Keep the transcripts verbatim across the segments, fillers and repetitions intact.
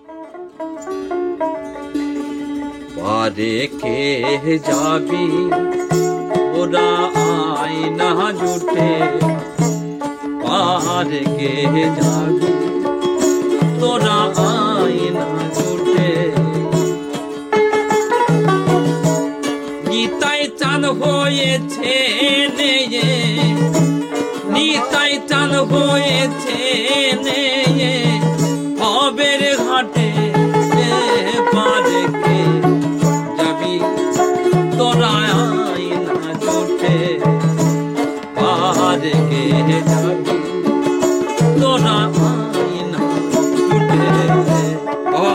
পারে কে যাবি ওরা আয়না জুটে, পারে কে যাবি তোরা আয়না জুটে। নিতাই চাঁদ হয়েছে নেয়ে, নিতাই চাঁদ হয়েছে নেয়ে হবের ঘাটে, পারে কে যাবি তোরা আয়না জুটে, পারে কে যাবি তোরা আয়না জুটে। বাবা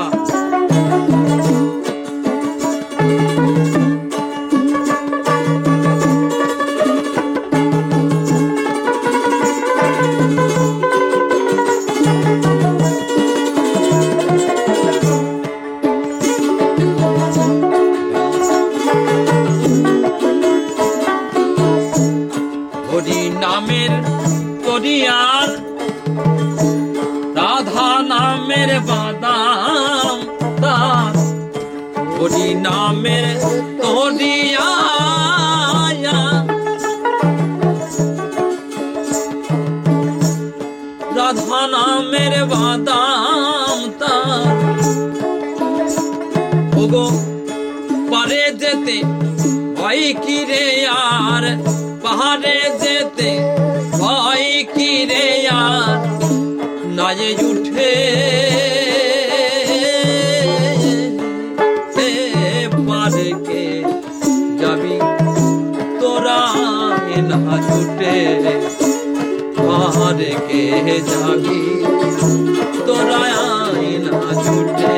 হরি নামের তরিয়ার, রাধা নামের বাদাম তার, হরি নামের তরিয়া, রাধা নামের বাদাম তার। ওগো পারে যেতে ভয় কি রে আর, পাহাড়ে যেতে ভয় কি রে আর, নায়ে উঠে পারে কে যাবি তোরা না জুটে, পারে কে যাবি তোরা না জুটে।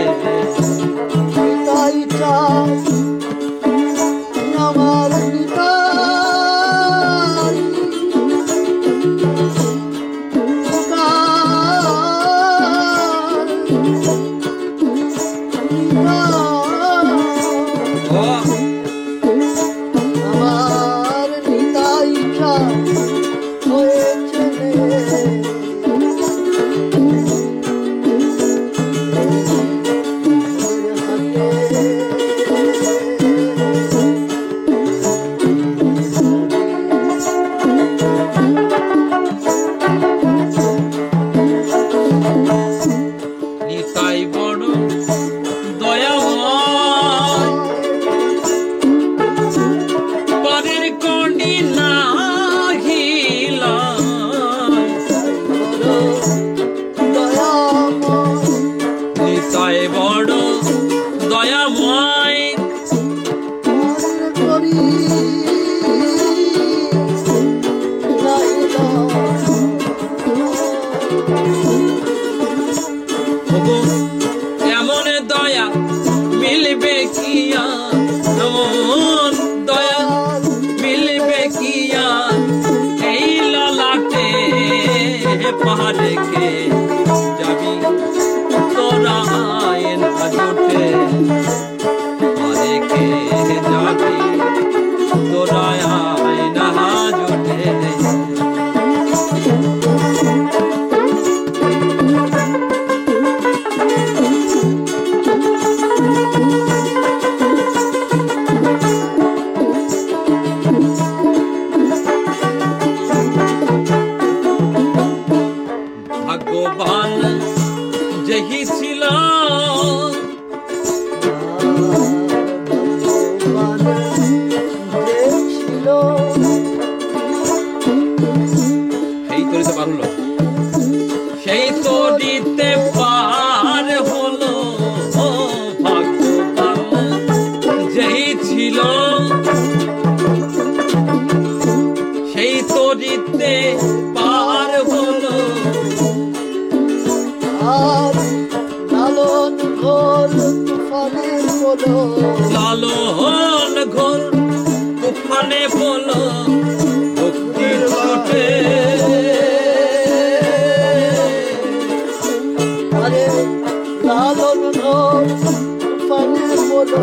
আমার নিতাই চাঁদ হয়েছে নিতাই বড় দয়াময়, পারের কোনি না নিতাই বড় দয়াময়, এমন দয়া মিলবে কিয়া, এমন দয়া মিলবে কিয়া এই ললাটে, পাহাড়ে কে যাবি তোরা আয়না জুটে, পারে কে যাবি তোরা আয়না জুটে। ভাগ্যবান যেহি ছিল, সেই তরিতে পার হলো, সেই তরিতে পার হলো। ভাগ্যবান যেহি ছিল, সেই তরিতে পার হলো। লালন ঘোর তুফানে বলো, লালন ঘোর তুফানে বলো, ভক্তি ছুটে আরে লালন ঘোর তুফানে বলো,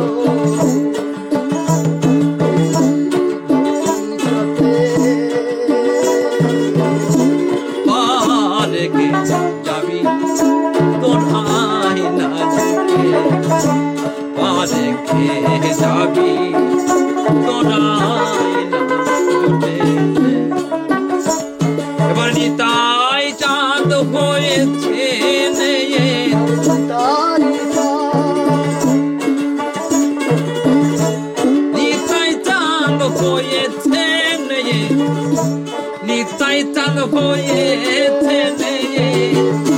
পারে কে যাবি তোরা আয়না নিতাই চাল হয়েছে রে